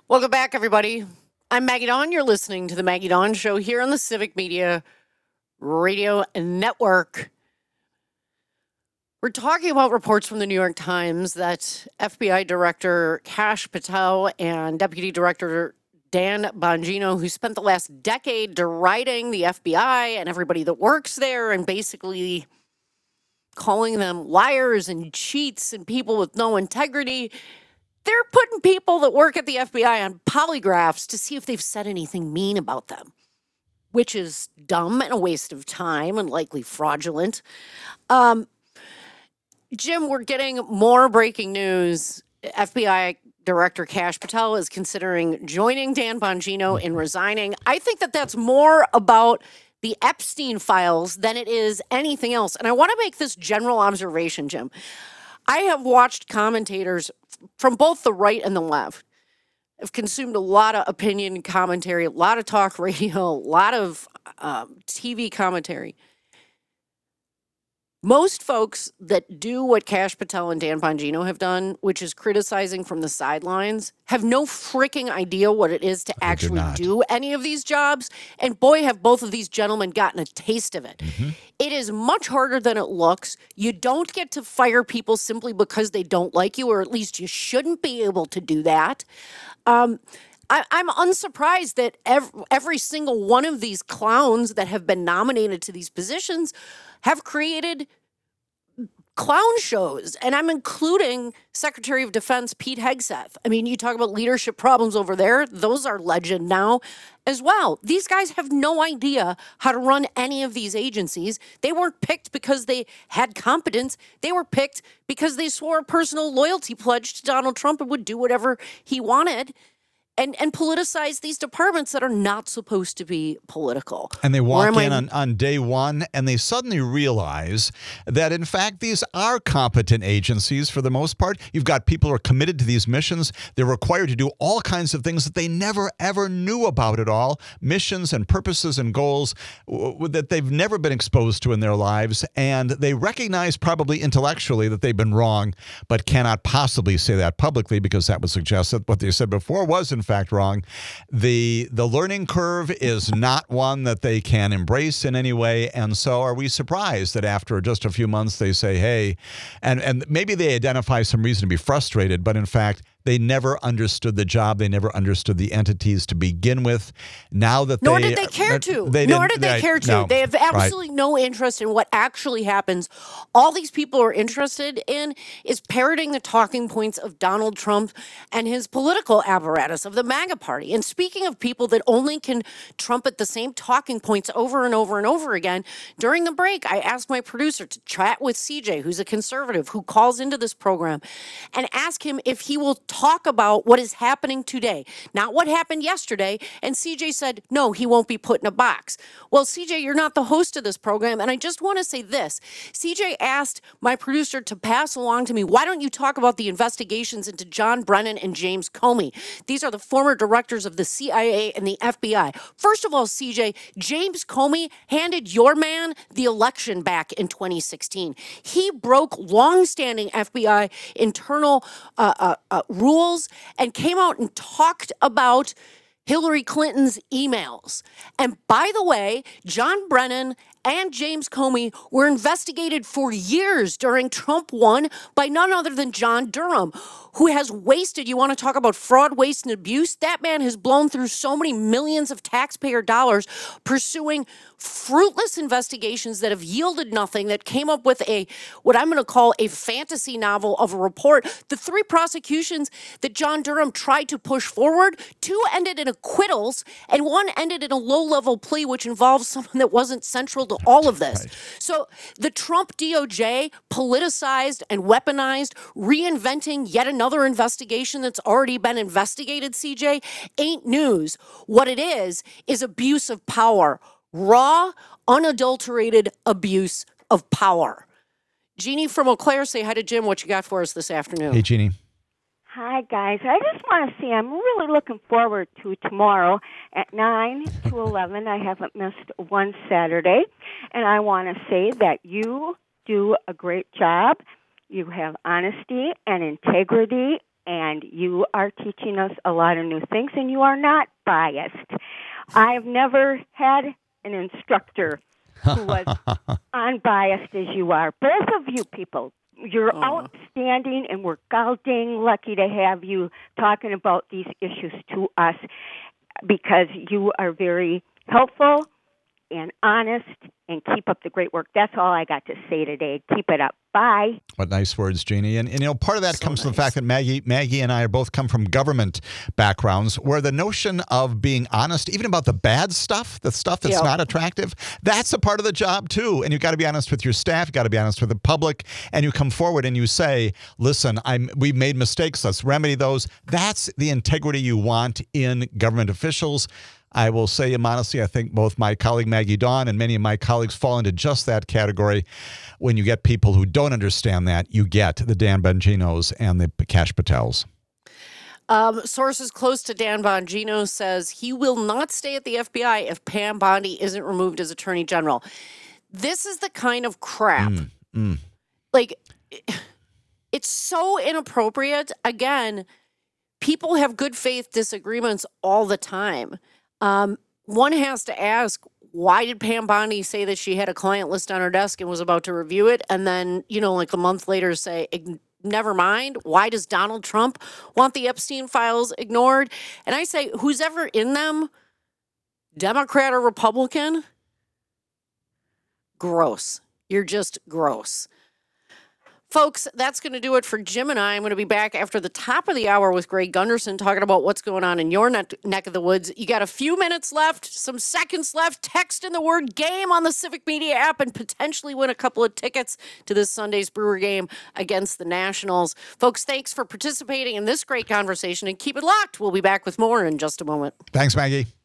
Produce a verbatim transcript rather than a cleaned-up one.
Welcome back, everybody. I'm Maggie Dawn. You're listening to the Maggie Dawn Show here on the Civic Media Radio Network. We're talking about reports from the New York Times that F B I Director Kash Patel and Deputy Director Dan Bongino, who spent the last decade deriding the F B I and everybody that works there and basically calling them liars and cheats and people with no integrity, they're putting people that work at the F B I on polygraphs to see if they've said anything mean about them, which is dumb and a waste of time and likely fraudulent. Um, Jim, we're getting more breaking news. F B I Director Kash Patel is considering joining Dan Bongino in resigning. I think that that's more about the Epstein files than it is anything else. And I want to make this general observation, Jim. I have watched commentators from both the right and the left. I've consumed a lot of opinion commentary, a lot of talk radio, a lot of um, T V commentary. Most folks that do what Kash Patel and Dan Bongino have done, which is criticizing from the sidelines, have no freaking idea what it is to They do actually not. do any of these jobs. And boy, have both of these gentlemen gotten a taste of it. Mm-hmm. It is much harder than it looks. You don't get to fire people simply because they don't like you, or at least you shouldn't be able to do that. Um, I, I'm unsurprised that every, every single one of these clowns that have been nominated to these positions have created clown shows. And I'm including Secretary of Defense Pete Hegseth. I mean, you talk about leadership problems over there. Those are legend now as well. These guys have no idea how to run any of these agencies. They weren't picked because they had competence. They were picked because they swore a personal loyalty pledge to Donald Trump and would do whatever he wanted. And, and politicize these departments that are not supposed to be political. And they Or walk am in I- on, on day one and they suddenly realize that, in fact, these are competent agencies for the most part. You've got people who are committed to these missions. They're required to do all kinds of things that they never, ever knew about at all. Missions and purposes and goals w- w- that they've never been exposed to in their lives. And they recognize probably intellectually that they've been wrong, but cannot possibly say that publicly because that would suggest that what they said before was, in fact, wrong. The the learning curve is not one that they can embrace in any way. And so are we surprised that after just a few months they say, hey, and, and maybe they identify some reason to be frustrated, but in fact, they never understood the job. They never understood the entities to begin with. Now that Nor they, did they care to. They Nor didn't- did they they- care to. no. They have Right. absolutely no interest in what actually happens. All these people are interested in is parroting the talking points of Donald Trump and his political apparatus of the MAGA party. And speaking of people that only can trumpet the same talking points over and over and over again, during the break, I asked my producer to chat with C J, who's a conservative who calls into this program, and ask him if he will talk about what is happening today, not what happened yesterday. And C J said, no, he won't be put in a box. Well, C J, you're not the host of this program. And I just want to say this. C J asked my producer to pass along to me, why don't you talk about the investigations into John Brennan and James Comey? These are the former directors of the C I A and the F B I. First of all, C J, James Comey handed your man the election back in twenty sixteen. He broke longstanding F B I internal uh, uh, uh, rules and came out and talked about Hillary Clinton's emails. And by the way, John Brennan and James Comey were investigated for years during Trump one by none other than John Durham, who has wasted, you want to talk about fraud, waste, and abuse? That man has blown through so many millions of taxpayer dollars pursuing fruitless investigations that have yielded nothing, that came up with a, what I'm going to call a fantasy novel of a report. The three prosecutions that John Durham tried to push forward, two ended in acquittals, and one ended in a low-level plea, which involves someone that wasn't central to all of this. Right. So the Trump D O J politicized and weaponized, reinventing yet another investigation that's already been investigated, C J, ain't news. What it is, is abuse of power. Raw, unadulterated abuse of power. Jeannie from Eau Claire, say hi to Jim. What you got for us this afternoon? Hey, Jeannie. Hi, guys. I just want to say I'm really looking forward to tomorrow at nine to eleven. I haven't missed one Saturday. And I want to say that you do a great job. You have honesty and integrity, and you are teaching us a lot of new things, and you are not biased. I've never had an instructor who was unbiased as you are. Both of you people, you're Oh. outstanding, and we're goddamn lucky to have you talking about these issues to us because you are very helpful and honest, and keep up the great work. That's all I got to say today. Keep it up. Bye. What nice words, Jeannie. And, and you know, part of that So comes from the nice. fact that Maggie, Maggie and I are both come from government backgrounds where the notion of being honest, even about the bad stuff, the stuff that's Yep. not attractive, that's a part of the job too. And you've got to be honest with your staff. You've got to be honest with the public. And you come forward and you say, listen, I'm, we made mistakes. Let's remedy those. That's the integrity you want in government officials. I will say modestly, I think both my colleague Maggie Dawn and many of my colleagues fall into just that category. When you get people who don't understand that, you get the Dan Bonginos and the Kash Patels. Um, sources close to Dan Bongino says he will not stay at the F B I if Pam Bondi isn't removed as Attorney General. This is the kind of crap. Mm, mm. Like, it's so inappropriate. Again, people have good faith disagreements all the time. Um, one has to ask, why did Pam Bondi say that she had a client list on her desk and was about to review it? And then, you know, like a month later say, "Ig- never mind. Why does Donald Trump want the Epstein files ignored?" And I say, who's ever in them, Democrat or Republican? Gross. You're just gross. Folks, that's going to do it for Jim and I. I'm going to be back after the top of the hour with Greg Gunderson talking about what's going on in your neck, neck of the woods. You got a few minutes left, some seconds left. Text in the word game on the Civic Media app and potentially win a couple of tickets to this Sunday's Brewer game against the Nationals. Folks, thanks for participating in this great conversation and keep it locked. We'll be back with more in just a moment. Thanks, Maggie.